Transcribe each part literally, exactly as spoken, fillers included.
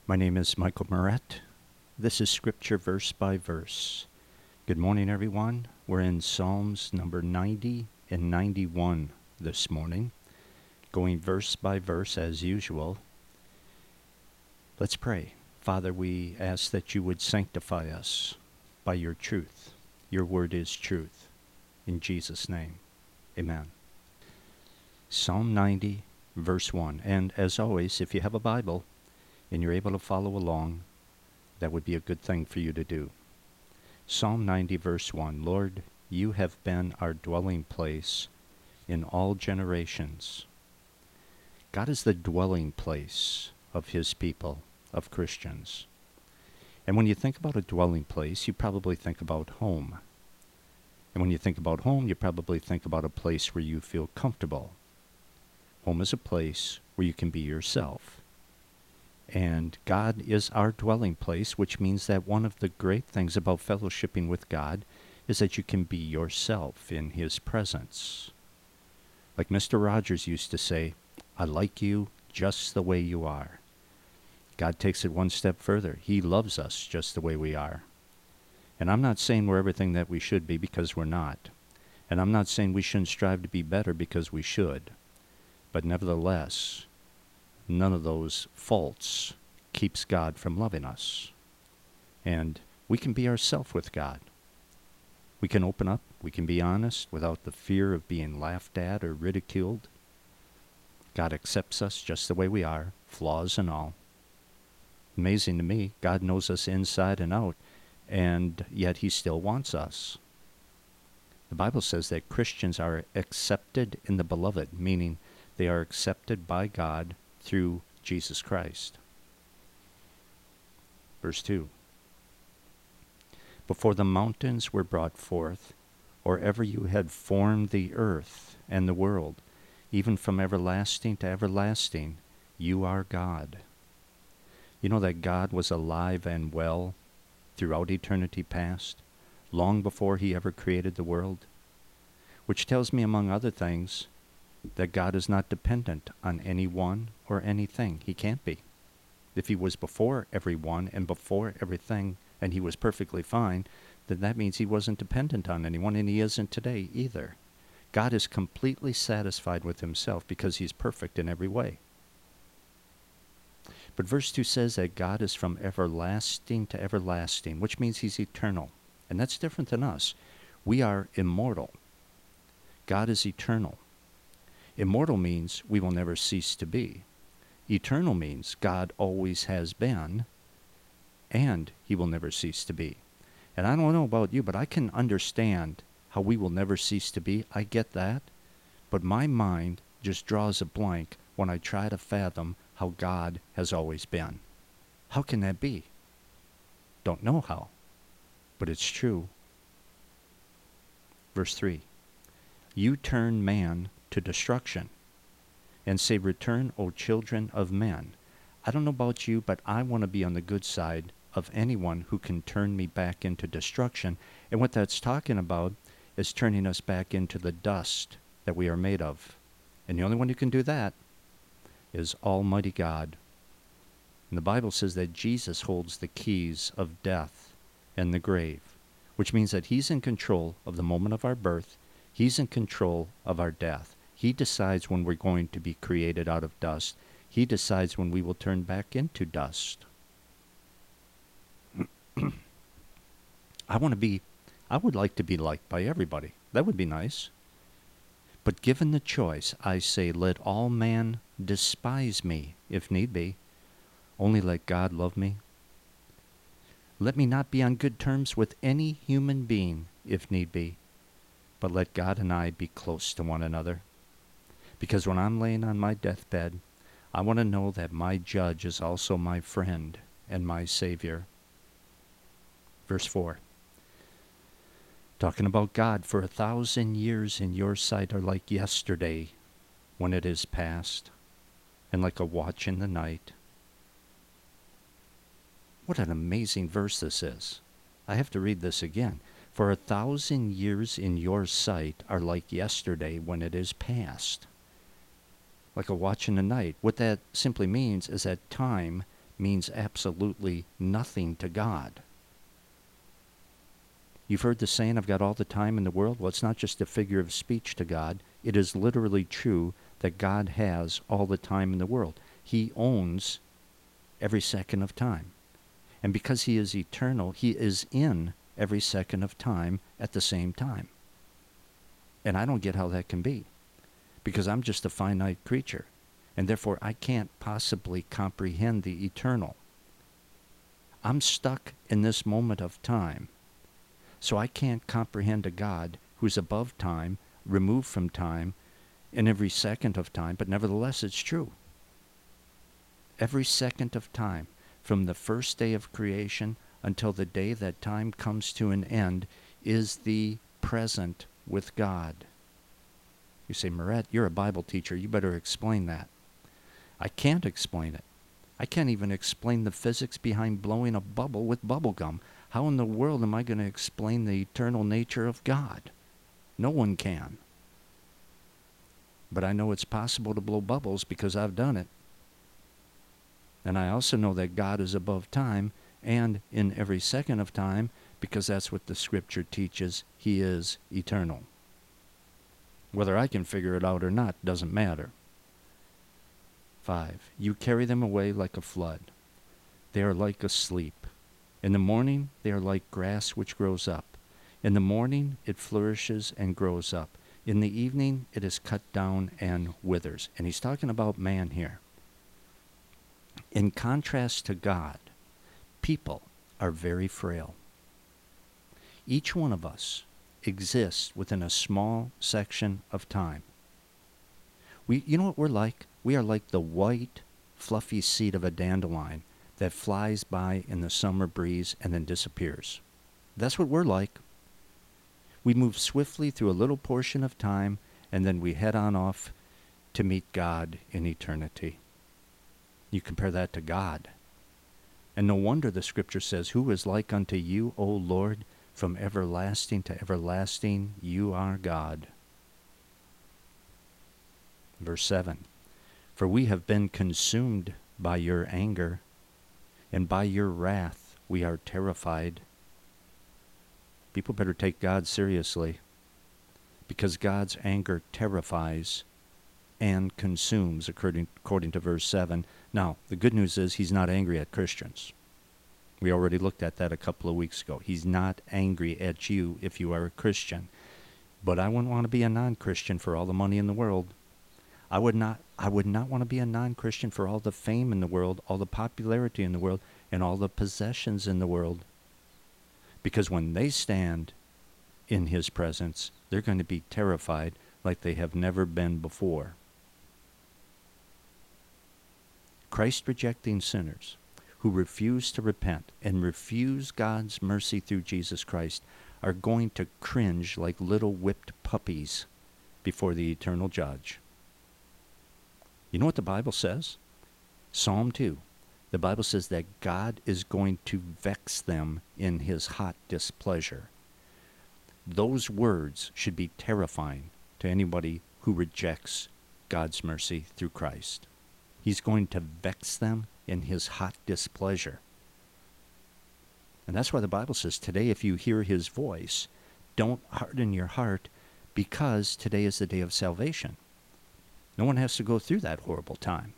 My name is Michael Moret. This is Scripture Verse by Verse. Good morning, everyone. We're in Psalms number ninety and ninety-one this morning, going verse by verse as usual. Let's pray. Father, we ask that you would sanctify us by your truth. Your word is truth. In Jesus' name, amen. Psalm ninety, verse one. And as always, if you have a Bible and you're able to follow along, that would be a good thing for you to do. Psalm ninety, verse one. Lord, you have been our dwelling place in all generations. God is the dwelling place of his people, of Christians. And when you think about a dwelling place, you probably think about home. And when you think about home, you probably think about a place where you feel comfortable. Home is a place where you can be yourself. And God is our dwelling place, which means that one of the great things about fellowshipping with God is that you can be yourself in his presence. Like Mister Rogers used to say, I like you just the way you are. God takes it one step further. He loves us just the way we are. And I'm not saying we're everything that we should be, because we're not. And I'm not saying we shouldn't strive to be better, because we should. But nevertheless, none of those faults keeps God from loving us. And we can be ourselves with God. We can open up, we can be honest without the fear of being laughed at or ridiculed. God accepts us just the way we are, flaws and all. Amazing to me, God knows us inside and out, and yet he still wants us. The Bible says that Christians are accepted in the beloved, meaning they are accepted by God through Jesus Christ. Verse two. Before the mountains were brought forth, or ever you had formed the earth and the world, even from everlasting to everlasting, you are God. You know that God was alive and well throughout eternity past, long before he ever created the world, which tells me, among other things, that God is not dependent on anyone or anything. He can't be. If he was before everyone and before everything, and he was perfectly fine, then that means he wasn't dependent on anyone, and he isn't today either. God is completely satisfied with himself because he's perfect in every way. But verse two says that God is from everlasting to everlasting, which means he's eternal. And that's different than us. We are immortal. God is eternal. Immortal means we will never cease to be. Eternal means God always has been, and he will never cease to be. And I don't know about you, but I can understand how we will never cease to be. I get that. But my mind just draws a blank when I try to fathom how God has always been. How can that be? Don't know how, but it's true. Verse three. You turn man to destruction, and say, return, O children of men. I don't know about you, but I want to be on the good side of anyone who can turn me back into destruction. And what that's talking about is turning us back into the dust that we are made of. And the only one who can do that is Almighty God. And the Bible says that Jesus holds the keys of death and the grave, which means that he's in control of the moment of our birth. He's in control of our death. He decides when we're going to be created out of dust. He decides when we will turn back into dust. I want to be, I would like to be liked by everybody. That would be nice. But given the choice, I say, let all man despise me, if need be. Only let God love me. Let me not be on good terms with any human being, if need be. But let God and I be close to one another. Because when I'm laying on my deathbed, I want to know that my judge is also my friend and my Savior. Verse four. Talking about God, for a thousand years in your sight are like yesterday when it is past, and like a watch in the night. What an amazing verse this is. I have to read this again. For a thousand years in your sight are like yesterday when it is past. Like a watch in the night. What that simply means is that time means absolutely nothing to God. You've heard the saying, I've got all the time in the world. Well, it's not just a figure of speech to God. It is literally true that God has all the time in the world. He owns every second of time. And because he is eternal, he is in every second of time at the same time. And I don't get how that can be, because I'm just a finite creature, and therefore I can't possibly comprehend the eternal. I'm stuck in this moment of time, so I can't comprehend a God who's above time, removed from time, in every second of time, but nevertheless it's true. Every second of time, from the first day of creation until the day that time comes to an end, is the present with God. You say, Moret, you're a Bible teacher. You better explain that. I can't explain it. I can't even explain the physics behind blowing a bubble with bubble gum. How in the world am I going to explain the eternal nature of God? No one can. But I know it's possible to blow bubbles because I've done it. And I also know that God is above time and in every second of time, because that's what the Scripture teaches. He is eternal. Whether I can figure it out or not doesn't matter. Five, you carry them away like a flood. They are like asleep. In the morning they are like grass which grows up. In the morning it flourishes and grows up. In the evening it is cut down and withers. And he's talking about man here. In contrast to God, people are very frail. Each one of us exists within a small section of time. We, you know what we're like? We are like the white, fluffy seed of a dandelion that flies by in the summer breeze and then disappears. That's what we're like. We move swiftly through a little portion of time, and then we head on off to meet God in eternity. You compare that to God. And no wonder the Scripture says, who is like unto you, O Lord? From everlasting to everlasting, you are God. Verse seven, for we have been consumed by your anger, and by your wrath we are terrified. People better take God seriously, because God's anger terrifies and consumes, according, according to verse seven. Now, the good news is he's not angry at Christians. We already looked at that a couple of weeks ago. He's not angry at you if you are a Christian. But I wouldn't want to be a non-Christian for all the money in the world. I would not I would not want to be a non-Christian for all the fame in the world, all the popularity in the world, and all the possessions in the world. Because when they stand in his presence, they're going to be terrified like they have never been before. Christ-rejecting sinners who refuse to repent and refuse God's mercy through Jesus Christ are going to cringe like little whipped puppies before the eternal judge. You know what the Bible says? Psalm two. The Bible says that God is going to vex them in his hot displeasure. Those words should be terrifying to anybody who rejects God's mercy through Christ. He's going to vex them in his hot displeasure. And that's why the Bible says today, if you hear his voice, don't harden your heart, because today is the day of salvation. No one has to go through that horrible time,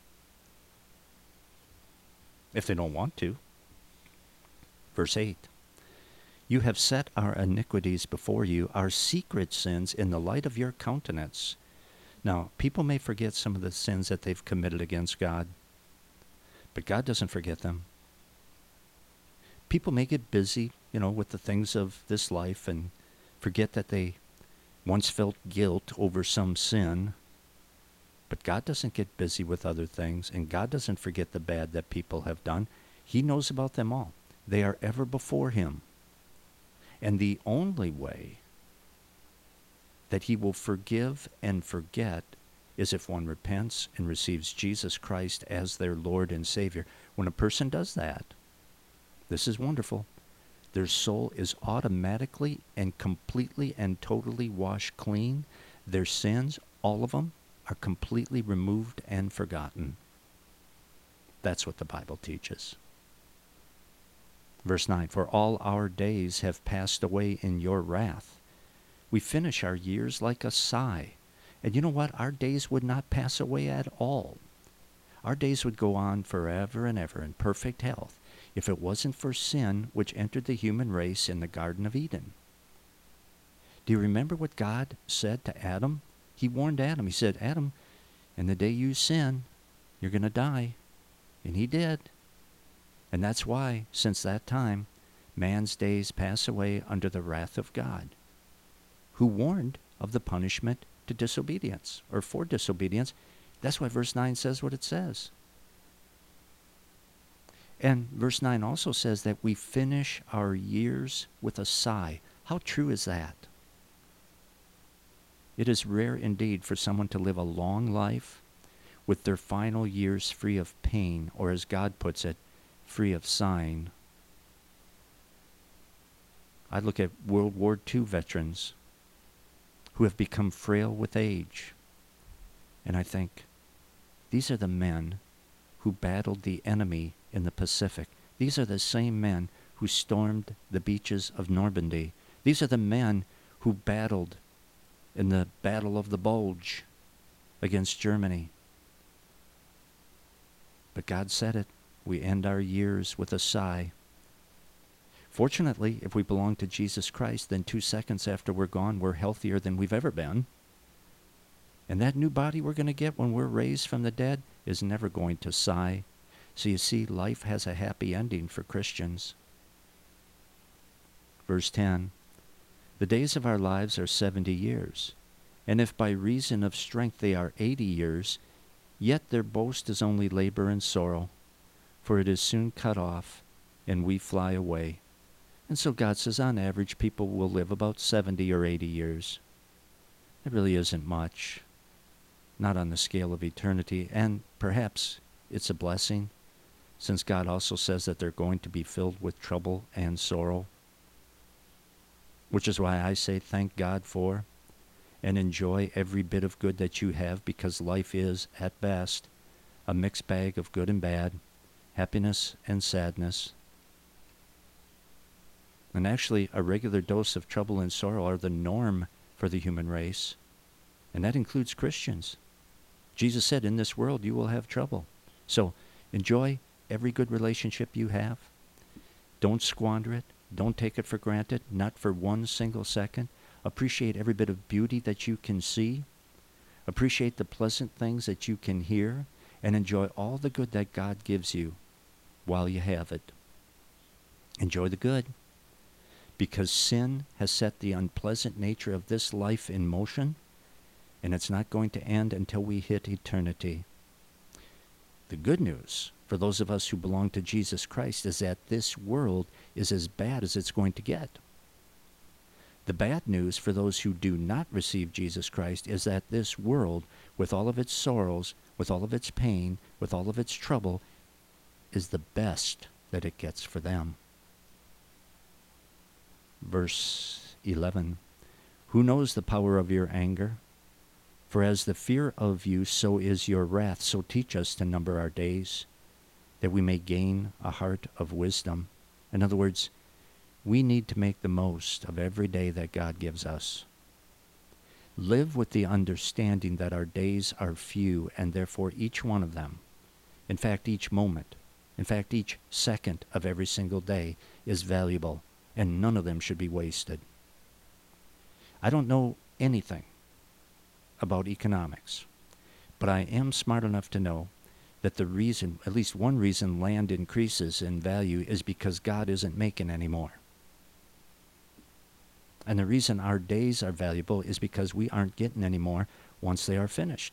if they don't want to. Verse eight, you have set our iniquities before you, our secret sins in the light of your countenance. Now, people may forget some of the sins that they've committed against God, but God doesn't forget them. People may get busy, you know, with the things of this life and forget that they once felt guilt over some sin. But God doesn't get busy with other things, and God doesn't forget the bad that people have done. He knows about them all. They are ever before him. And the only way that he will forgive and forget is if one repents and receives Jesus Christ as their Lord and Savior. When a person does that, this is wonderful, their soul is automatically and completely and totally washed clean. Their sins, all of them, are completely removed and forgotten. That's what the Bible teaches. Verse nine, for all our days have passed away in your wrath. We finish our years like a sigh. And you know what? Our days would not pass away at all. Our days would go on forever and ever in perfect health if it wasn't for sin which entered the human race in the Garden of Eden. Do you remember what God said to Adam? He warned Adam. He said, Adam, in the day you sin, you're going to die. And he did. And that's why, since that time, man's days pass away under the wrath of God, who warned of the punishment to disobedience, or for disobedience. That's why verse nine says what it says. And verse nine also says that we finish our years with a sigh. How true is that? It is rare indeed for someone to live a long life with their final years free of pain, or as God puts it, free of sighing. I look at World War Two veterans who have become frail with age, and I think, these are the men who battled the enemy in the Pacific. These are the same men who stormed the beaches of Normandy. These are the men who battled in the Battle of the Bulge against Germany. But God said it. We end our years with a sigh. Fortunately, if we belong to Jesus Christ, then two seconds after we're gone, we're healthier than we've ever been. And that new body we're going to get when we're raised from the dead is never going to sigh. So you see, life has a happy ending for Christians. Verse ten, the days of our lives are seventy years, and if by reason of strength they are eighty years, yet their boast is only labor and sorrow, for it is soon cut off, and we fly away. And so God says, on average, people will live about seventy or eighty years. It really isn't much, not on the scale of eternity, and perhaps it's a blessing, since God also says that they're going to be filled with trouble and sorrow, which is why I say thank God for and enjoy every bit of good that you have, because life is, at best, a mixed bag of good and bad, happiness and sadness. And actually, a regular dose of trouble and sorrow are the norm for the human race, and that includes Christians. Jesus said, in this world you will have trouble. So enjoy every good relationship you have. Don't squander it. Don't take it for granted, not for one single second. Appreciate every bit of beauty that you can see. Appreciate the pleasant things that you can hear, and enjoy all the good that God gives you while you have it. Enjoy the good, because sin has set the unpleasant nature of this life in motion, and it's not going to end until we hit eternity. The good news for those of us who belong to Jesus Christ is that this world is as bad as it's going to get. The bad news for those who do not receive Jesus Christ is that this world, with all of its sorrows, with all of its pain, with all of its trouble, is the best that it gets for them. Verse eleven, who knows the power of your anger? For as the fear of you, so is your wrath. So teach us to number our days, that we may gain a heart of wisdom. In other words, we need to make the most of every day that God gives us. Live with the understanding that our days are few, and therefore each one of them, in fact each moment, in fact each second of every single day is valuable, and none of them should be wasted. I don't know anything about economics, but I am smart enough to know that the reason, at least one reason land increases in value is because God isn't making any more. And the reason our days are valuable is because we aren't getting any more once they are finished.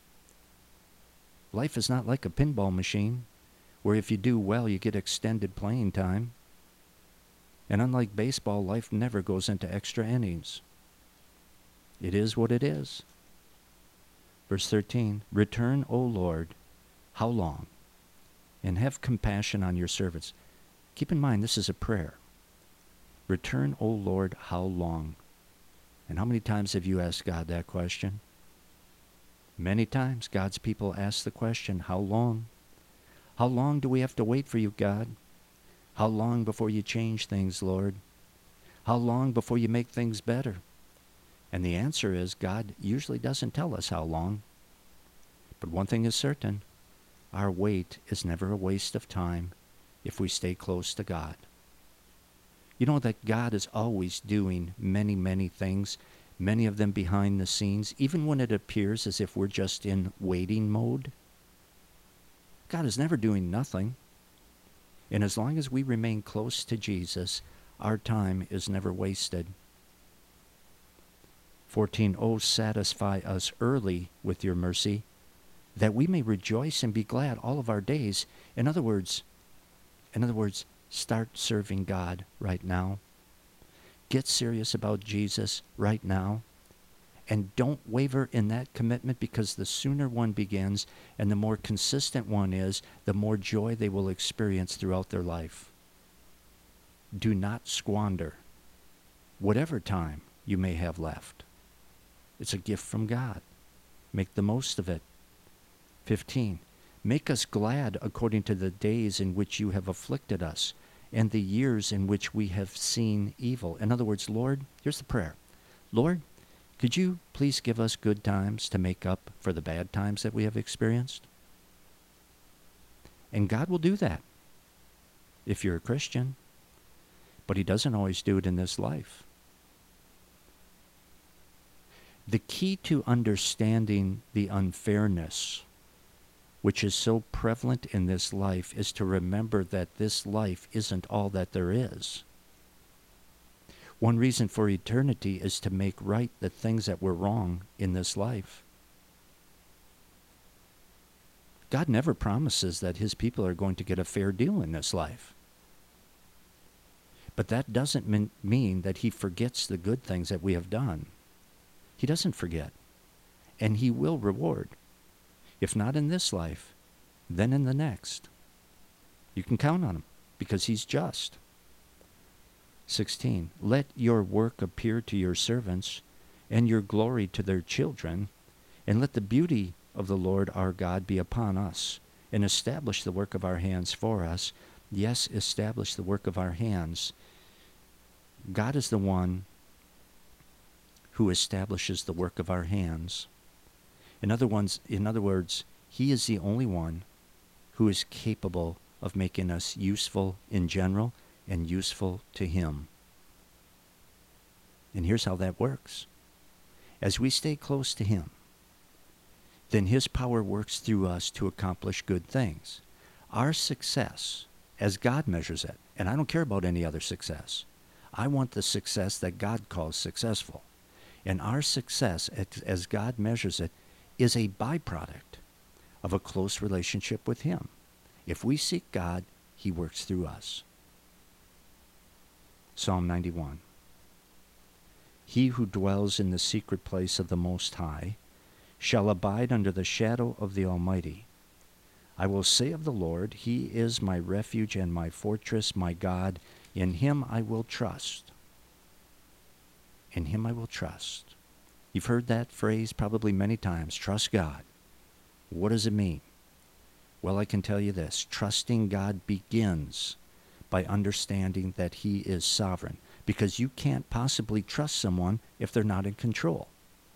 Life is not like a pinball machine, where if you do well, you get extended playing time. And unlike baseball, life never goes into extra innings. It is what it is. Verse thirteen, return, O Lord, how long? And have compassion on your servants. Keep in mind, this is a prayer. Return, O Lord, how long? And how many times have you asked God that question? Many times God's people ask the question, how long? How long do we have to wait for you, God? How long before you change things, Lord? How long before you make things better? And the answer is God usually doesn't tell us how long. But one thing is certain, our wait is never a waste of time if we stay close to God. You know that God is always doing many, many things, many of them behind the scenes, even when it appears as if we're just in waiting mode. God is never doing nothing. And as long as we remain close to Jesus, our time is never wasted. fourteen. Oh, satisfy us early with your mercy, that we may rejoice and be glad all of our days. In other words, in other words, start serving God right now. Get serious about Jesus right now. And don't waver in that commitment, because the sooner one begins and the more consistent one is, the more joy they will experience throughout their life. Do not squander whatever time you may have left. It's a gift from God. Make the most of it. fifteen. Make us glad according to the days in which you have afflicted us, and the years in which we have seen evil. In other words, Lord, here's the prayer. Lord, could you please give us good times to make up for the bad times that we have experienced? And God will do that if you're a Christian. But he doesn't always do it in this life. The key to understanding the unfairness which is so prevalent in this life is to remember that this life isn't all that there is. One reason for eternity is to make right the things that were wrong in this life. God never promises that his people are going to get a fair deal in this life. But that doesn't mean, mean that he forgets the good things that we have done. He doesn't forget. And he will reward. If not in this life, then in the next. You can count on him because he's just. sixteen. Let your work appear to your servants, and your glory to their children, and let the beauty of the Lord our God be upon us, and establish the work of our hands for us. Yes, establish the work of our hands. God is the one who establishes the work of our hands. In other ones, in other words, he is the only one who is capable of making us useful in general and useful to him. And here's how that works. As we stay close to him, then his power works through us to accomplish good things. Our success, as God measures it, and I don't care about any other success. I want the success that God calls successful. And our success, as God measures it, is a byproduct of a close relationship with him. If we seek God, he works through us. Psalm ninety-one. He who dwells in the secret place of the Most High shall abide under the shadow of the Almighty. I will say of the Lord, he is my refuge and my fortress, my God. In him I will trust. In him I will trust. You've heard that phrase probably many times, trust God. What does it mean? Well, I can tell you this. Trusting God begins by understanding that he is sovereign, because you can't possibly trust someone if they're not in control.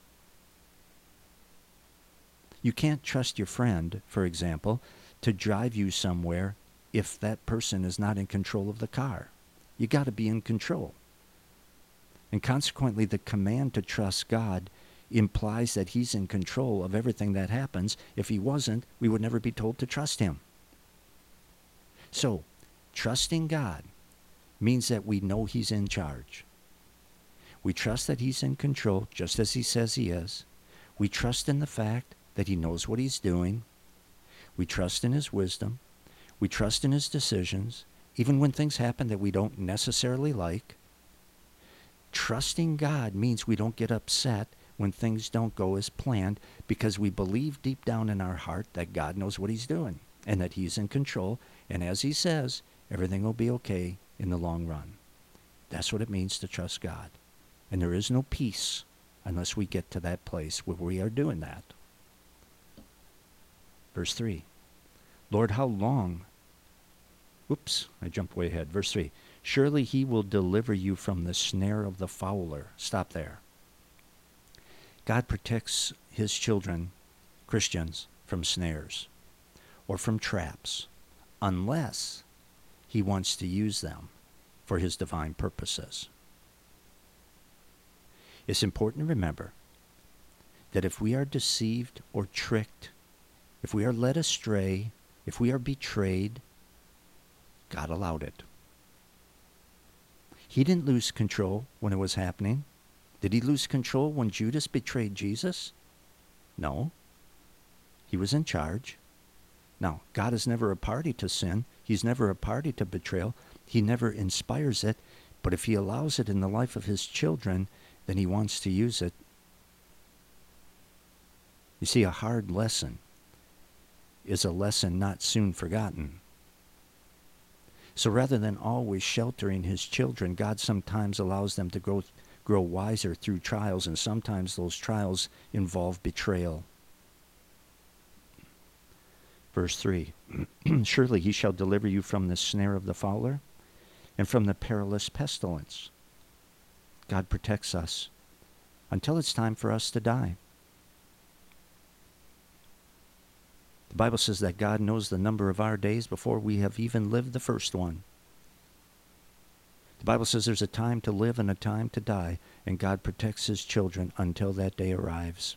You can't trust your friend, for example, to drive you somewhere if that person is not in control of the car. You got to be in control. And consequently, the command to trust God implies that he's in control of everything that happens. If he wasn't, we would never be told to trust him. So, trusting God means that we know he's in charge. We trust that he's in control, just as he says he is. We trust in the fact that he knows what he's doing. We trust in his wisdom. We trust in his decisions, even when things happen that we don't necessarily like. Trusting God means we don't get upset when things don't go as planned, because we believe deep down in our heart that God knows what he's doing and that he's in control. And as he says, everything will be okay in the long run. That's what it means to trust God. And there is no peace unless we get to that place where we are doing that. Verse three. Lord, how long? Oops, I jumped way ahead. Verse three. Surely he will deliver you from the snare of the fowler. Stop there. God protects his children, Christians, from snares or from traps, unless he wants to use them for his divine purposes. It's important to remember that if we are deceived or tricked, if we are led astray, if we are betrayed, God allowed it. He didn't lose control when it was happening. Did he lose control when Judas betrayed Jesus? No. He was in charge. Now, God is never a party to sin. He's never a party to betrayal. He never inspires it. But if he allows it in the life of his children, then he wants to use it. You see, a hard lesson is a lesson not soon forgotten. So rather than always sheltering his children, God sometimes allows them to grow, grow wiser through trials, and sometimes those trials involve betrayal. Verse three, surely he shall deliver you from the snare of the fowler and from the perilous pestilence. God protects us until it's time for us to die. The Bible says that God knows the number of our days before we have even lived the first one. The Bible says there's a time to live and a time to die, and God protects his children until that day arrives.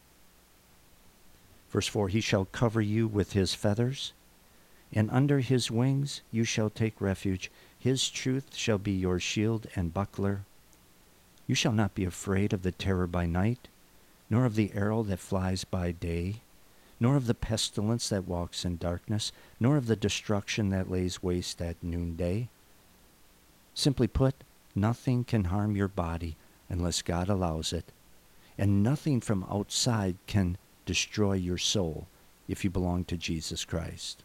Verse four, he shall cover you with his feathers, and under his wings you shall take refuge. His truth shall be your shield and buckler. You shall not be afraid of the terror by night, nor of the arrow that flies by day, nor of the pestilence that walks in darkness, nor of the destruction that lays waste at noonday. Simply put, nothing can harm your body unless God allows it, and nothing from outside can destroy your soul if you belong to Jesus Christ.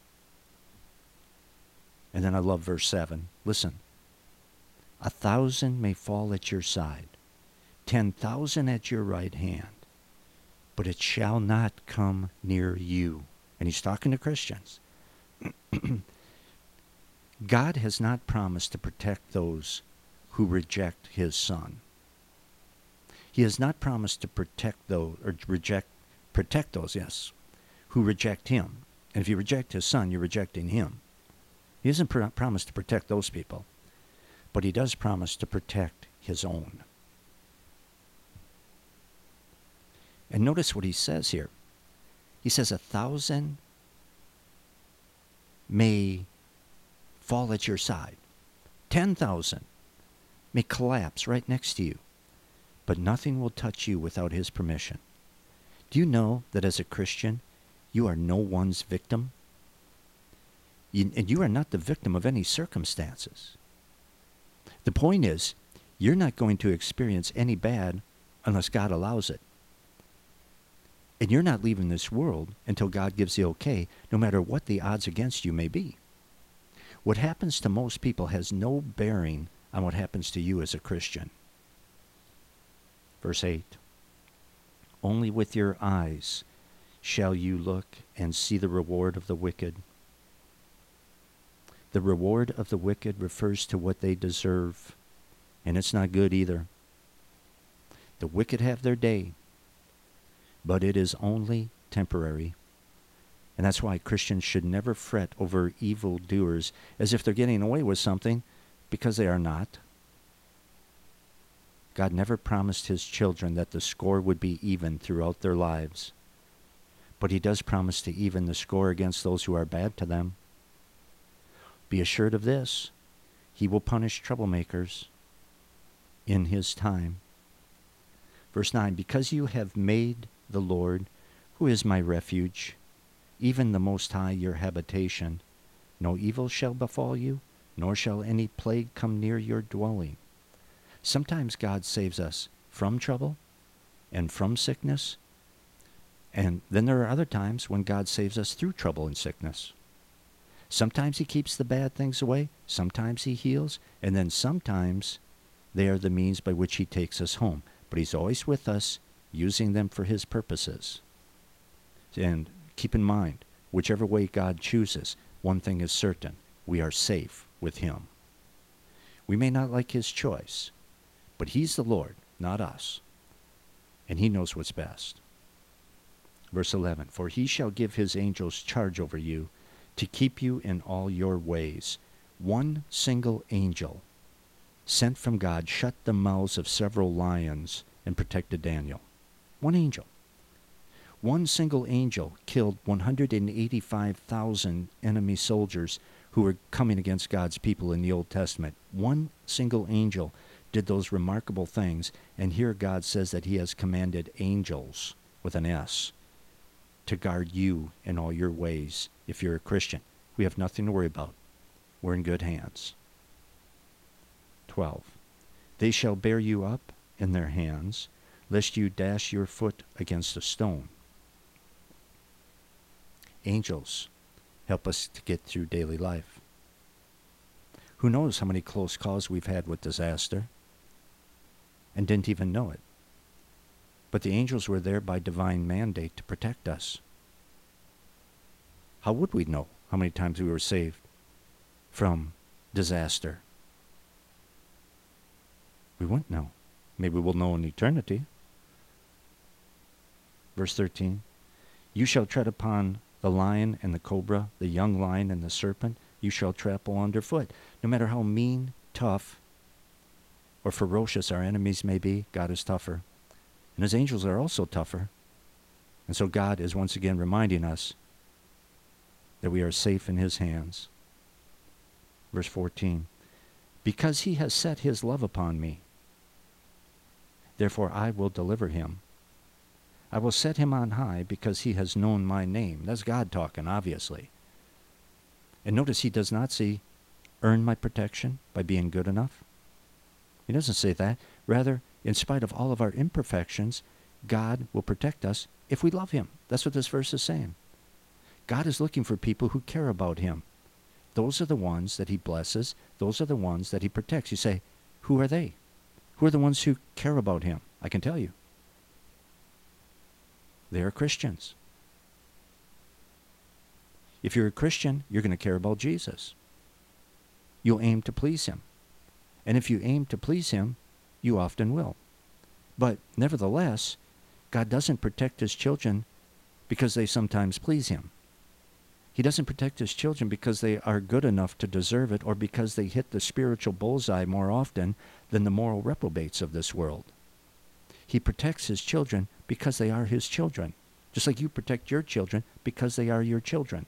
And then I love verse seven. Listen. A thousand may fall at your side, ten thousand at your right hand, but it shall not come near you. And he's talking to Christians. God has not promised to protect those who reject his Son. He has not promised to protect those, or reject, protect those, yes, who reject him. And if you reject his Son, you're rejecting him. He doesn't pr- promise to protect those people, but he does promise to protect his own. And notice what he says here. He says a thousand may fall at your side. Ten thousand may collapse right next to you. But nothing will touch you without his permission. Do you know that as a Christian, you are no one's victim? You, and you are not the victim of any circumstances. The point is, you're not going to experience any bad unless God allows it. And you're not leaving this world until God gives the okay, no matter what the odds against you may be. What happens to most people has no bearing on what happens to you as a Christian. Verse eight, only with your eyes shall you look and see the reward of the wicked. The reward of the wicked refers to what they deserve, and it's not good either. The wicked have their day, but it is only temporary. And that's why Christians should never fret over evildoers as if they're getting away with something, because they are not. God never promised his children that the score would be even throughout their lives. But he does promise to even the score against those who are bad to them. Be assured of this, he will punish troublemakers in his time. Verse nine, because you have made the Lord, who is my refuge, even the Most High your habitation, no evil shall befall you, nor shall any plague come near your dwelling. Sometimes God saves us from trouble and from sickness, and then there are other times when God saves us through trouble and sickness. Sometimes he keeps the bad things away, sometimes he heals, and then sometimes they are the means by which he takes us home. But he's always with us, using them for his purposes. And keep in mind, whichever way God chooses, one thing is certain: we are safe with him. We may not like his choice, but he's the Lord, not us, and he knows what's best. Verse eleven, for he shall give his angels charge over you to keep you in all your ways. One single angel sent from God shut the mouths of several lions and protected Daniel. One angel. One single angel killed one hundred eighty-five thousand enemy soldiers who were coming against God's people in the Old Testament. One single angel did those remarkable things, and here God says that he has commanded angels, with an S, to guard you in all your ways. If you're a Christian, we have nothing to worry about. We're in good hands. twelve. They shall bear you up in their hands, lest you dash your foot against a stone. Angels help us to get through daily life. Who knows how many close calls we've had with disaster and didn't even know it. But the angels were there by divine mandate to protect us. How would we know how many times we were saved from disaster? We wouldn't know. Maybe we'll know in eternity. Verse thirteen, you shall tread upon the lion and the cobra, the young lion and the serpent, you shall trample underfoot. No matter how mean, tough, or ferocious our enemies may be, God is tougher. And his angels are also tougher. And so God is once again reminding us that we are safe in his hands. Verse fourteen, because he has set his love upon me, therefore I will deliver him. I will set him on high because he has known my name. That's God talking, obviously. And notice he does not say, earn my protection by being good enough. He doesn't say that. Rather, in spite of all of our imperfections, God will protect us if we love him. That's what this verse is saying. God is looking for people who care about him. Those are the ones that he blesses. Those are the ones that he protects. You say, who are they? Who are the ones who care about him? I can tell you. They are Christians. If you're a Christian, you're going to care about Jesus. You'll aim to please him. And if you aim to please him, you often will. But nevertheless, God doesn't protect his children because they sometimes please him. He doesn't protect his children because they are good enough to deserve it or because they hit the spiritual bullseye more often than the moral reprobates of this world. He protects his children because they are his children, just like you protect your children because they are your children.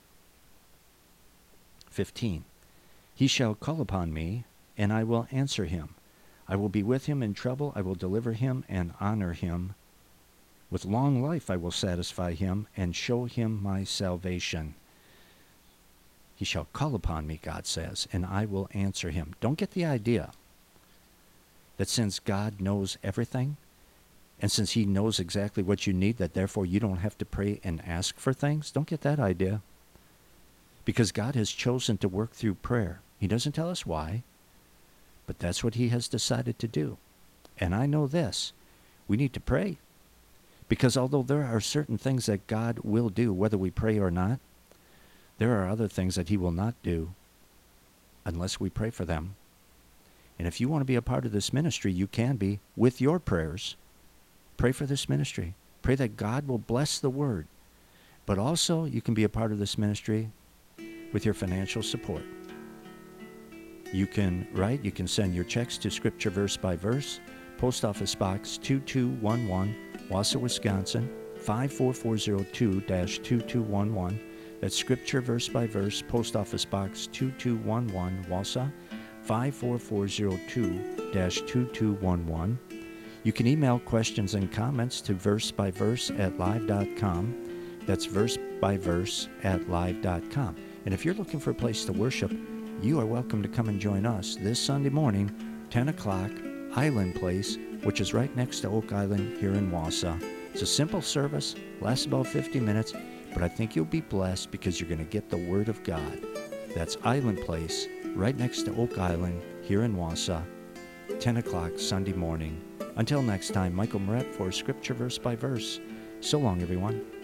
fifteen. He shall call upon me, and I will answer him. I will be with him in trouble. I will deliver him and honor him. With long life I will satisfy him and show him my salvation. He shall call upon me, God says, and I will answer him. Don't get the idea that since God knows everything, and since he knows exactly what you need, that therefore you don't have to pray and ask for things. Don't get that idea. Because God has chosen to work through prayer. He doesn't tell us why, but that's what he has decided to do. And I know this. We need to pray. Because although there are certain things that God will do, whether we pray or not, there are other things that he will not do unless we pray for them. And if you want to be a part of this ministry, you can be with your prayers. Pray for this ministry. Pray that God will bless the word. But also, you can be a part of this ministry with your financial support. You can write, you can send your checks to Scripture Verse by Verse, Post Office Box two two one one, Wausau, Wisconsin, five four four zero two dash two two one one. That's Scripture Verse by Verse, Post Office Box two two one one, Wausau, five four four zero two dash two two one one. You can email questions and comments to versebyverse at live dot com. That's versebyverse at live dot com. And if you're looking for a place to worship, you are welcome to come and join us this Sunday morning, ten o'clock, Island Place, which is right next to Oak Island here in Wausau. It's a simple service, lasts about fifty minutes, but I think you'll be blessed because you're going to get the Word of God. That's Island Place, right next to Oak Island here in Wausau, ten o'clock Sunday morning. Until next time, Michael Moret for Scripture Verse by Verse. So long, everyone.